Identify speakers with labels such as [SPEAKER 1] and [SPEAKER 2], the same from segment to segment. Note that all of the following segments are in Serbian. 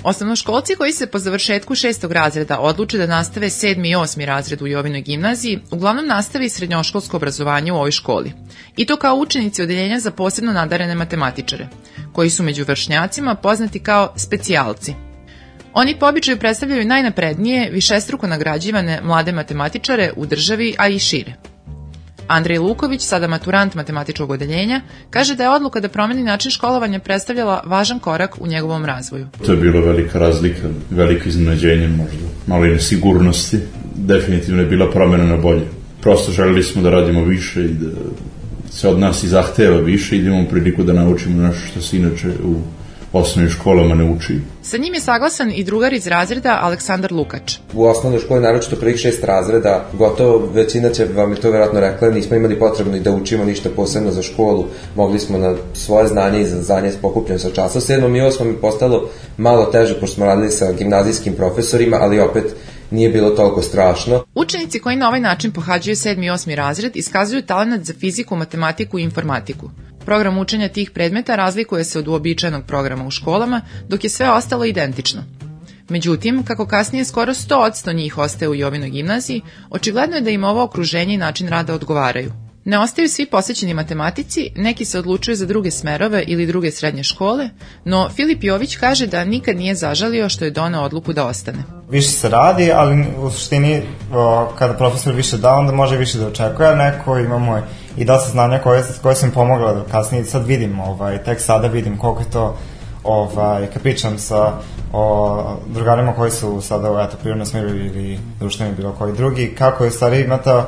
[SPEAKER 1] Osnovnoškolci koji se po završetku 6. razreda odluče da nastave 7. i 8. razred u Jovinoj gimnaziji, uglavnom nastave i srednjoškolsko obrazovanje u ovoj školi. I to kao učenici odeljenja za posebno nadarene matematičare, koji su među vršnjacima poznati kao specijalci. Oni po običaju predstavljaju najnaprednije, višestruko nagrađivane mlade matematičare u državi, a i šire. Andrej Luković, sada maturant matematičkog odeljenja, kaže da je odluka da promeni način školovanja predstavljala važan korak u njegovom razvoju.
[SPEAKER 2] To je bilo velika razlika, veliko iznenađenje možda, malo i nesigurnosti. Definitivno je bila promena na bolje. Prosto želeli smo da radimo više i da se od nas i zahteva više i da imamo priliku da naučimo nešto što se inače u osnovnim školama ne uči.
[SPEAKER 1] Sa njim je saglasan i drugar iz razreda Aleksandar Lukač.
[SPEAKER 3] U osnovnoj školi, naročito prvih 6 razreda, gotovo većina će vam je to vjerojatno rekla, nismo imali potrebno i da učimo ništa posebno za školu. Mogli smo na svoje znanje i znanje pokupljeno sa časa. U 7. i 8. je postalo malo teže, pošto smo radili sa gimnazijskim profesorima, ali opet nije bilo toliko strašno.
[SPEAKER 1] Učenici koji na ovaj način pohađaju 7. i 8. razred iskazuju talenat za fiziku, matematiku i informatiku. Program učenja tih predmeta razlikuje se od uobičajenog programa u školama, dok je sve ostalo identično. Međutim, kako kasnije skoro 100% njih ostaje u Jovinoj gimnaziji, očigledno je da im ovo okruženje i način rada odgovaraju. Ne ostaju svi posvećeni matematici, neki se odlučuju za druge smerove ili druge srednje škole, no Filip Jović kaže da nikad nije zažalio što je doneo odluku da ostane.
[SPEAKER 4] Više se radi, ali u suštini kada profesor više da, onda može više da očekuje, a neko imamo i dosta znanja koje sam pomogla da kasnije sad vidim, tek sada vidim koliko je to, kad pričam sa drugarima koji su sada u prirodnom smeru ili društvenim bilo koji drugi, kako je u stvari imata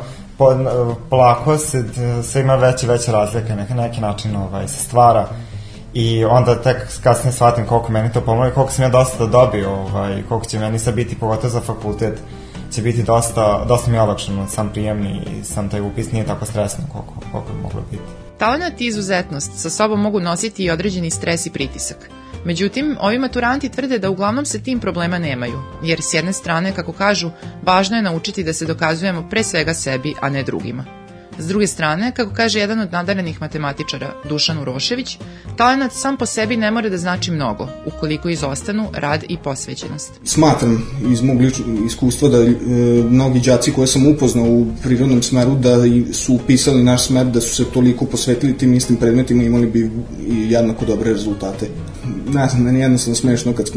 [SPEAKER 4] polako se ima veće razlike, neki način se stvara i onda tek kasnije shvatim koliko meni to pomoći, koliko sam ja dosta dobio, koliko će meni sad biti, pogotovo za fakultet, će biti dosta mi olakšano, sam prijemni i sam taj upis nije tako stresno koliko je moglo biti.
[SPEAKER 1] Talenat i izuzetnost sa sobom mogu nositi i određeni stres i pritisak. Međutim, ovi maturanti tvrde da uglavnom se tim problema nemaju, jer s jedne strane, kako kažu, važno je naučiti da se dokazujemo pre svega sebi, a ne drugima. S druge strane, kako kaže jedan od nadarenih matematičara, Dušan Urošević, talenat sam po sebi ne mora da znači mnogo, ukoliko izostanu rad i posvećenost.
[SPEAKER 5] Smatram iz mog ličnog iskustva da mnogi đaci koje sam upoznao u prirodnom smeru da su upisali naš smer, da su se toliko posvetili tim istim predmetima, imali bi i jednako dobre rezultate. Ne znam, meni jednostavno smešno kad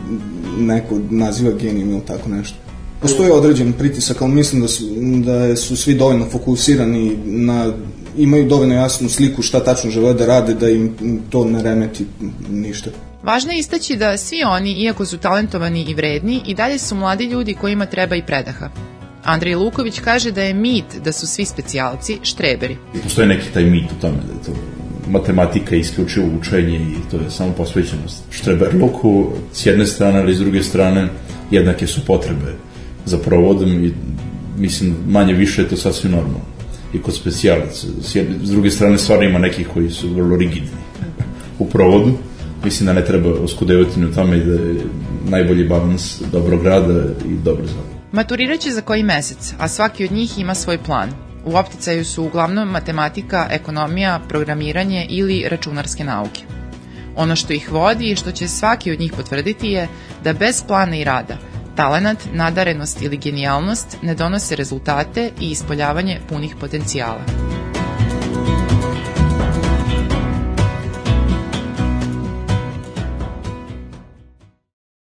[SPEAKER 5] neko naziva genijem ili tako nešto. Postoji određen pritisak, ali mislim da su svi dovoljno fokusirani, imaju dovoljno jasnu sliku šta tačno žele da rade, da im to ne remeti ništa.
[SPEAKER 1] Važno je istaći da svi oni, iako su talentovani i vredni, i dalje su mladi ljudi kojima treba i predaha. Andrej Luković kaže da je mit da su svi specijalci štreberi.
[SPEAKER 2] Postoji neki taj mit u tome da je to matematika je isključivo učenje i to je samo posvećenost. Štreberluku s jedne strane, ali s druge strane jednake su potrebe za provodom i mislim manje više je to sasvim normalno i kod specijalaca. S druge strane stvarno ima nekih koji su vrlo rigidni u provodu. Mislim da ne treba oskudevati u tome i da je najbolji balans dobrog rada i dobro zabava.
[SPEAKER 1] Maturirat će za koji mesec, a svaki od njih ima svoj plan. U opticaju su uglavnom matematika, ekonomija, programiranje ili računarske nauke. Ono što ih vodi i što će svaki od njih potvrditi je da bez plana i rada talenat, nadarenost ili genijalnost ne donose rezultate i ispoljavanje punih potencijala.